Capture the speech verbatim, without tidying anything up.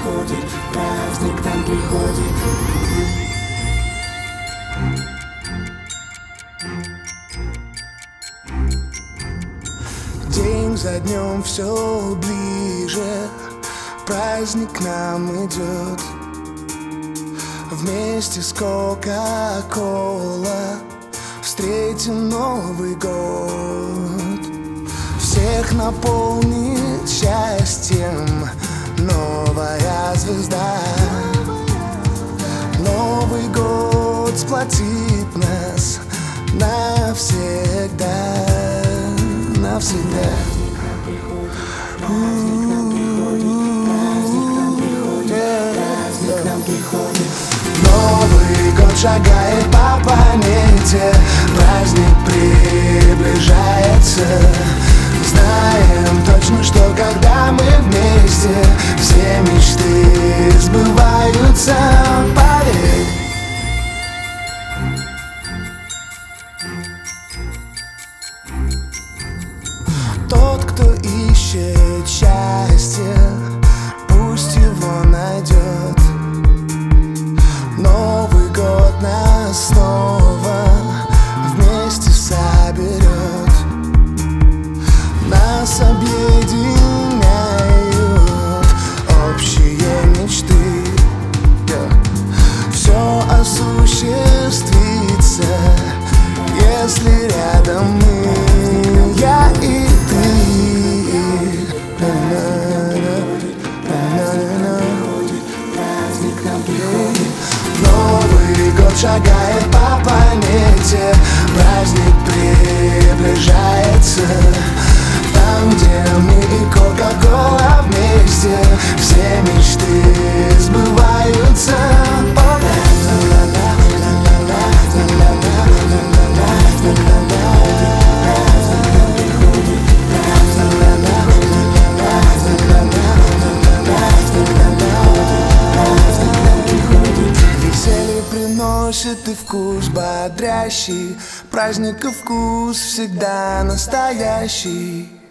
приходит, праздник к нам приходит. День за днем все ближе, праздник к нам идет. Вместе с Кока-Кола встретим Новый год. Всех наполнит счастьем новая звезда. Новый год сплотит нас навсегда, навсегда. Новый год шагает по планете, праздник приближается. Знаем точно, что когда мы вместе, все мечты сбываются, поверь. Тот, кто ищет счастье, пусть его найдет. Новый год нас снова вместе соберет. Нас объединяют общие мечты. Все осуществится, если рядом мы, я и ты. Новый год шагает по планете, праздник приближается. Там, где мы и Кока-Кола вместе, все мечты сбываются. Веселье приносит и вкус бодрящий, праздника вкус всегда настоящий.